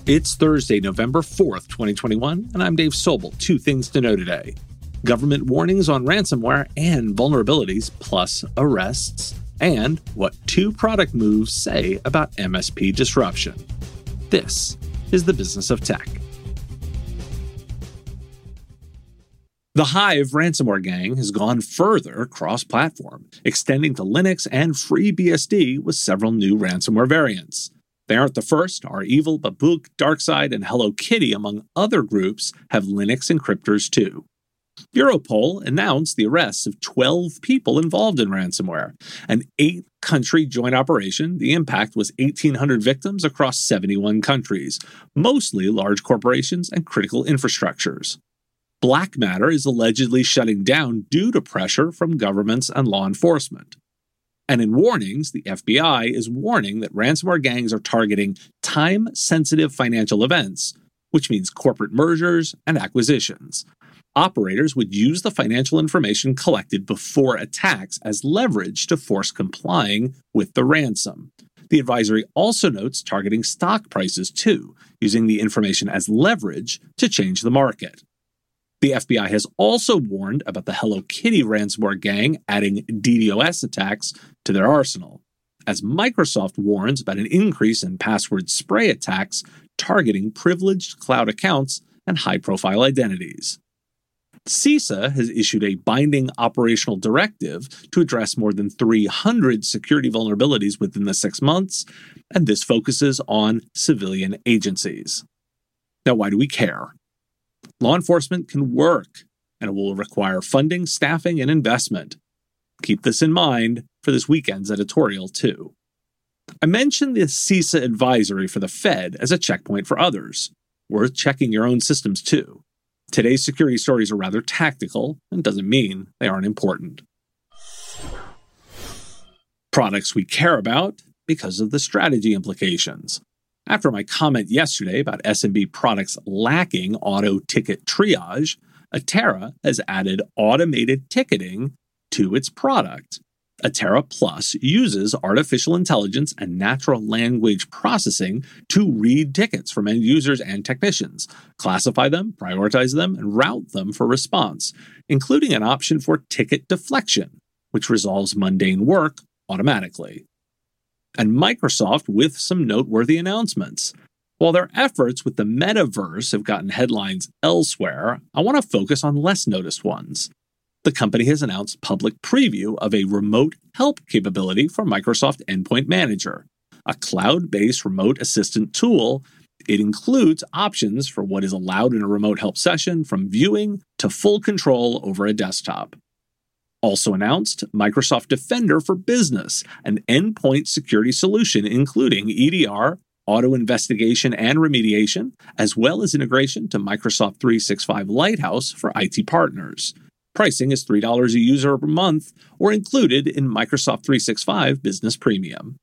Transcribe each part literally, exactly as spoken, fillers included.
It's Thursday, November fourth, twenty twenty-one, and I'm Dave Sobel. Two things to know today. Government warnings on ransomware and vulnerabilities, plus arrests, and what two product moves say about M S P disruption. This is the Business of Tech. The Hive ransomware gang has gone further cross-platform, extending to Linux and FreeBSD with several new ransomware variants. They aren't the first. REvil, Babuk, DarkSide, and Hello Kitty, among other groups, have Linux encryptors too. Europol announced the arrests of twelve people involved in ransomware. An eight-country joint operation, the impact was eighteen hundred victims across seventy-one countries, mostly large corporations and critical infrastructures. Black Matter is allegedly shutting down due to pressure from governments and law enforcement. And in warnings, the F B I is warning that ransomware gangs are targeting time-sensitive financial events, which means corporate mergers and acquisitions. Operators would use the financial information collected before attacks as leverage to force complying with the ransom. The advisory also notes targeting stock prices too, using the information as leverage to change the market. The F B I has also warned about the Hello Kitty ransomware gang adding DDoS attacks to their arsenal, as Microsoft warns about an increase in password spray attacks targeting privileged cloud accounts and high-profile identities. CISA has issued a binding operational directive to address more than three hundred security vulnerabilities within the six months, and this focuses on civilian agencies. Now, why do we care? Law enforcement can work, and it will require funding, staffing, and investment. Keep this in mind for this weekend's editorial, too. I mentioned the CISA advisory for the Fed as a checkpoint for others. Worth checking your own systems, too. Today's security stories are rather tactical, and doesn't mean they aren't important. Products we care about because of the strategy implications. After my comment yesterday about S M B products lacking auto ticket triage, Atera has added automated ticketing to its product. Atera Plus uses artificial intelligence and natural language processing to read tickets from end users and technicians, classify them, prioritize them, and route them for response, including an option for ticket deflection, which resolves mundane work automatically. And Microsoft with some noteworthy announcements. While their efforts with the metaverse have gotten headlines elsewhere, I want to focus on less noticed ones. The company has announced public preview of a remote help capability for Microsoft Endpoint Manager, a cloud-based remote assistant tool. It includes options for what is allowed in a remote help session, from viewing to full control over a desktop. Also announced, Microsoft Defender for Business, an endpoint security solution including E D R, auto investigation and remediation, as well as integration to Microsoft three sixty-five Lighthouse for I T partners. Pricing is three dollars a user per month or included in Microsoft three sixty-five Business Premium.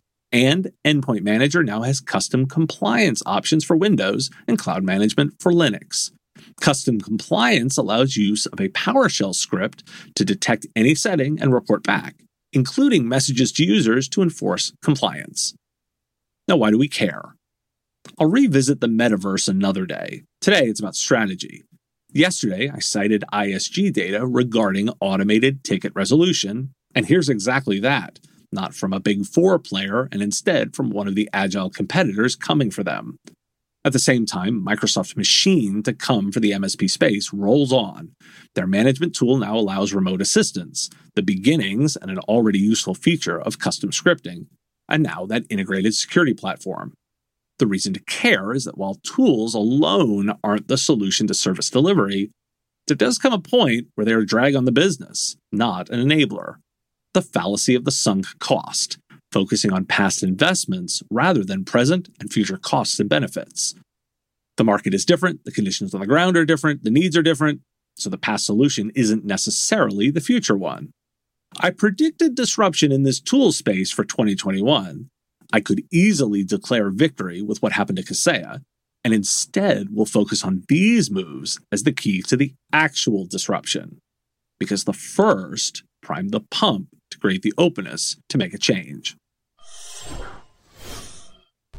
And Endpoint Manager now has custom compliance options for Windows and cloud management for Linux. Custom compliance allows use of a PowerShell script to detect any setting and report back, including messages to users to enforce compliance. Now, why do we care? I'll revisit the metaverse another day. Today, it's about strategy. Yesterday, I cited I S G data regarding automated ticket resolution, and here's exactly that, not from a big four player, and instead from one of the agile competitors coming for them. At the same time, Microsoft's machine to come for the M S P space rolls on. Their management tool now allows remote assistance, the beginnings and an already useful feature of custom scripting, and now that integrated security platform. The reason to care is that while tools alone aren't the solution to service delivery, there does come a point where they are a drag on the business, not an enabler. The fallacy of the sunk cost, focusing on past investments rather than present and future costs and benefits. The market is different, the conditions on the ground are different, the needs are different, so the past solution isn't necessarily the future one. I predicted disruption in this tool space for twenty twenty-one. I could easily declare victory with what happened to Kaseya, and instead will focus on these moves as the key to the actual disruption, because the first primed the pump to create the openness to make a change.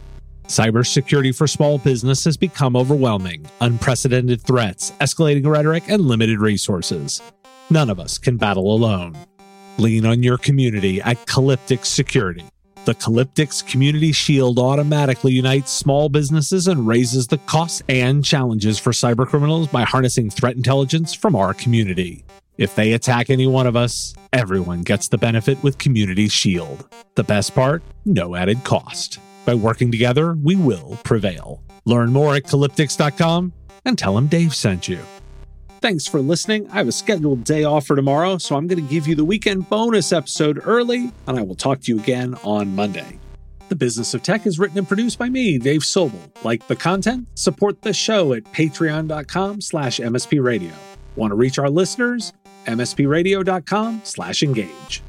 Cybersecurity for small business has become overwhelming. Unprecedented threats, escalating rhetoric, and limited resources. None of us can battle alone. Lean on your community at Calyptix Security. The Calyptix Community Shield automatically unites small businesses and raises the costs and challenges for cybercriminals by harnessing threat intelligence from our community. If they attack any one of us, everyone gets the benefit with Community Shield. The best part? No added cost. By working together, we will prevail. Learn more at calyptix dot com and tell them Dave sent you. Thanks for listening. I have a scheduled day off for tomorrow, so I'm going to give you the weekend bonus episode early, and I will talk to you again on Monday. The Business of Tech is written and produced by me, Dave Sobel. Like the content? Support the show at patreon dot com slash M S P radio. Want to reach our listeners? M S P radio dot com slash engage.